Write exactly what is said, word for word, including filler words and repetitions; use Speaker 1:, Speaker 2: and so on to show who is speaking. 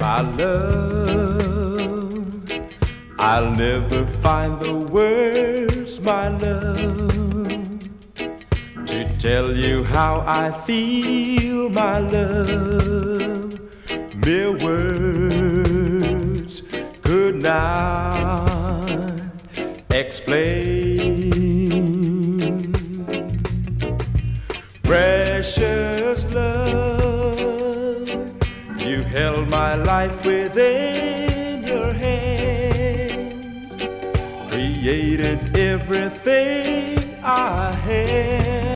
Speaker 1: my love. I'll never find the words, my love, to tell you how I feel, my love. Mere words could not explain. Precious love, you held my life within your hands, created everything